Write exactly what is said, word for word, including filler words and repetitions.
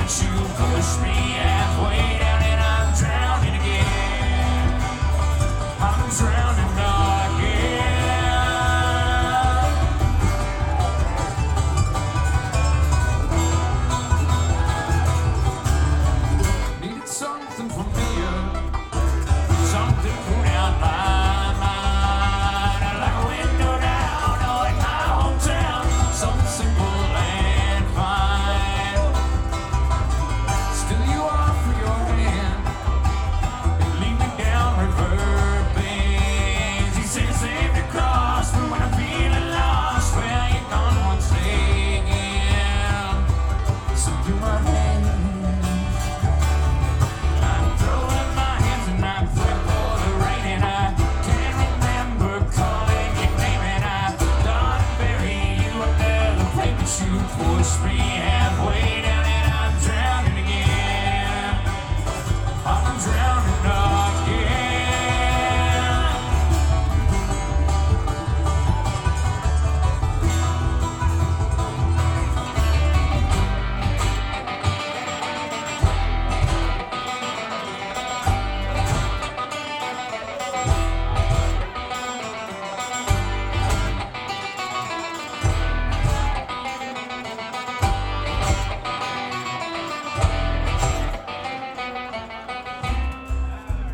but you push me halfway down and I'm drowning again. I'm drowning again. Needed something familiar, something put out my mind, like a window down, oh, in my hometown, something simple and fine. Still you offer your hand and lead me down river bends. You say it's safe to cross, but when I'm feeling lost, well, you're gone once again. So do my hand. I'm throwing my hands and I'm flip for the rain, and I can't remember calling your name, and I thought I'd bury you under the plate, but you pushed me halfway down.